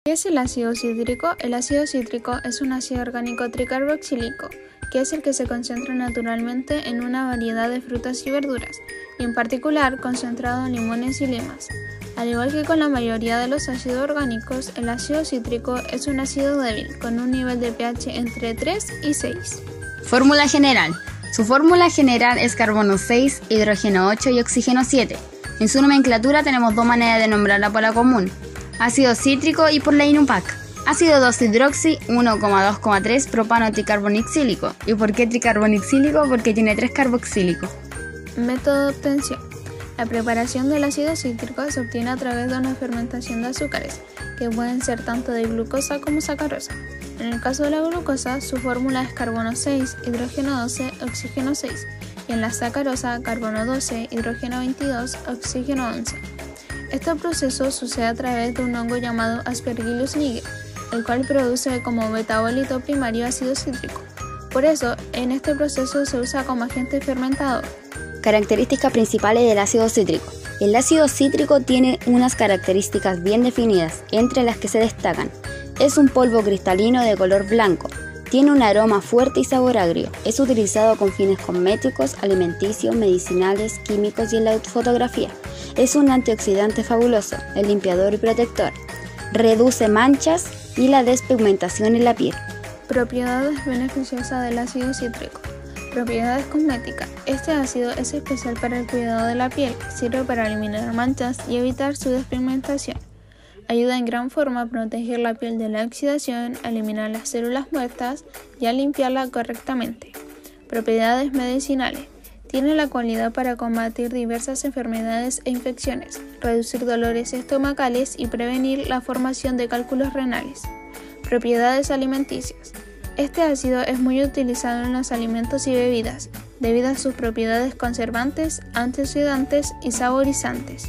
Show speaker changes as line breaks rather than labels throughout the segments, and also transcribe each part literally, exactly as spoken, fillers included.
¿Qué es el ácido cítrico? El ácido cítrico es un ácido orgánico tricarboxílico, que es el que se concentra naturalmente en una variedad de frutas y verduras, y en particular concentrado en limones y limas. Al igual que con la mayoría de los ácidos orgánicos, el ácido cítrico es un ácido débil, con un nivel de pH entre tres y seis.
Fórmula general. Su fórmula general es carbono seis, hidrógeno ocho y oxígeno siete. En su nomenclatura tenemos dos maneras de nombrarla por la común: ácido cítrico y por la I N U P A C. Ácido dos hidroxi uno coma dos coma tres propano tricarboxílico. ¿Y por qué tricarboxílico? Porque tiene tres carboxílicos.
Método de obtención. La preparación del ácido cítrico se obtiene a través de una fermentación de azúcares, que pueden ser tanto de glucosa como sacarosa. En el caso de la glucosa, su fórmula es carbono seis, hidrógeno doce, oxígeno seis, y en la sacarosa, carbono doce, hidrógeno veintidós, oxígeno once. Este proceso sucede a través de un hongo llamado Aspergillus niger, el cual produce como metabólito primario ácido cítrico. Por eso, en este proceso se usa como agente fermentador.
Características principales del ácido cítrico. El ácido cítrico tiene unas características bien definidas, entre las que se destacan: es un polvo cristalino de color blanco, tiene un aroma fuerte y sabor agrio, es utilizado con fines cosméticos, alimenticios, medicinales, químicos y en la fotografía. Es un antioxidante fabuloso, el limpiador y protector, reduce manchas y la despigmentación en la piel.
Propiedades beneficiosas del ácido cítrico. Propiedades cosméticas. Este ácido es especial para el cuidado de la piel, sirve para eliminar manchas y evitar su despigmentación. Ayuda en gran forma a proteger la piel de la oxidación, a eliminar las células muertas y a limpiarla correctamente. Propiedades medicinales. Tiene la cualidad para combatir diversas enfermedades e infecciones, reducir dolores estomacales y prevenir la formación de cálculos renales. Propiedades alimenticias. Este ácido es muy utilizado en los alimentos y bebidas, debido a sus propiedades conservantes, antioxidantes y saborizantes.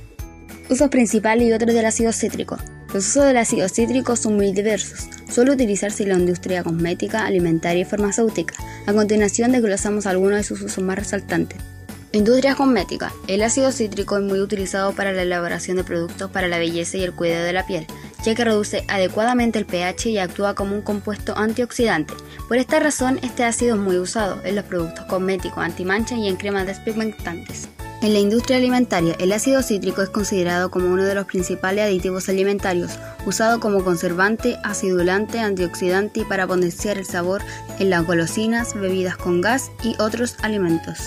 Usos principales y otros del ácido cítrico. Los usos del ácido cítrico son muy diversos. Suele utilizarse en la industria cosmética, alimentaria y farmacéutica. A continuación desglosamos algunos de sus usos más resaltantes. Industria cosmética. El ácido cítrico es muy utilizado para la elaboración de productos para la belleza y el cuidado de la piel, ya que reduce adecuadamente el pH y actúa como un compuesto antioxidante. Por esta razón, este ácido es muy usado en los productos cosméticos, antimanchas y en cremas despigmentantes. En la industria alimentaria, el ácido cítrico es considerado como uno de los principales aditivos alimentarios, usado como conservante, acidulante, antioxidante y para potenciar el sabor en las golosinas, bebidas con gas y otros alimentos.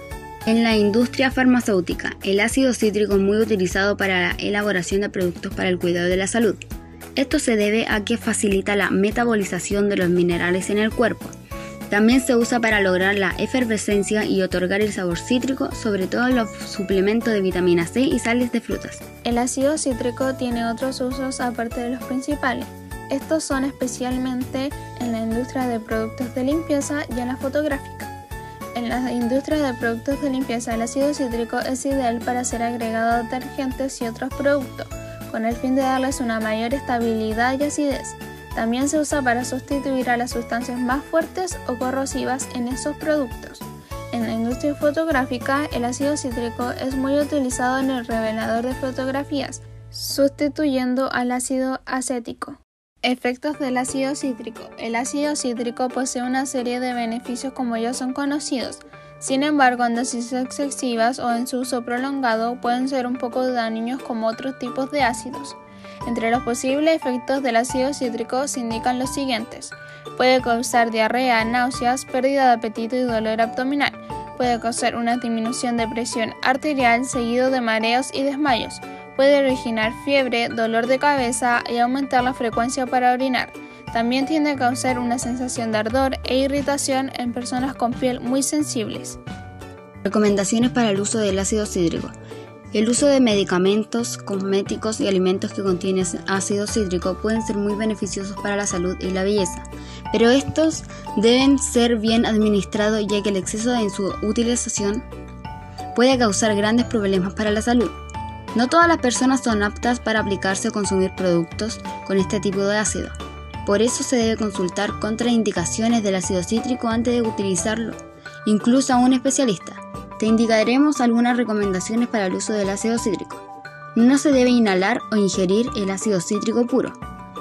En la industria farmacéutica, el ácido cítrico es muy utilizado para la elaboración de productos para el cuidado de la salud. Esto se debe a que facilita la metabolización de los minerales en el cuerpo. También se usa para lograr la efervescencia y otorgar el sabor cítrico, sobre todo en los suplementos de vitamina C y sales de frutas.
El ácido cítrico tiene otros usos aparte de los principales. Estos son especialmente en la industria de productos de limpieza y en la fotográfica. En la industria de productos de limpieza, el ácido cítrico es ideal para ser agregado a detergentes y otros productos, con el fin de darles una mayor estabilidad y acidez. También se usa para sustituir a las sustancias más fuertes o corrosivas en esos productos. En la industria fotográfica, el ácido cítrico es muy utilizado en el revelador de fotografías, sustituyendo al ácido acético. Efectos del ácido cítrico. El ácido cítrico posee una serie de beneficios como ya son conocidos. Sin embargo, en dosis excesivas o en su uso prolongado pueden ser un poco dañinos como otros tipos de ácidos. Entre los posibles efectos del ácido cítrico se indican los siguientes: puede causar diarrea, náuseas, pérdida de apetito y dolor abdominal. Puede causar una disminución de presión arterial seguido de mareos y desmayos. Puede originar fiebre, dolor de cabeza y aumentar la frecuencia para orinar. También tiende a causar una sensación de ardor e irritación en personas con piel muy sensibles.
Recomendaciones para el uso del ácido cítrico. El uso de medicamentos, cosméticos y alimentos que contienen ácido cítrico pueden ser muy beneficiosos para la salud y la belleza, pero estos deben ser bien administrados, ya que el exceso en su utilización puede causar grandes problemas para la salud. No todas las personas son aptas para aplicarse o consumir productos con este tipo de ácido. Por eso se debe consultar contraindicaciones del ácido cítrico antes de utilizarlo, incluso a un especialista. Te indicaremos algunas recomendaciones para el uso del ácido cítrico. No se debe inhalar o ingerir el ácido cítrico puro.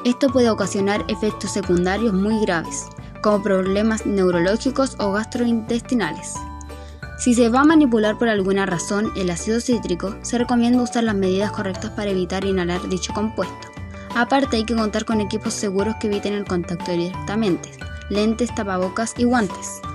Esto puede ocasionar efectos secundarios muy graves, como problemas neurológicos o gastrointestinales. Si se va a manipular por alguna razón el ácido cítrico, se recomienda usar las medidas correctas para evitar inhalar dicho compuesto. Aparte, hay que contar con equipos seguros que eviten el contacto directamente, lentes, tapabocas y guantes.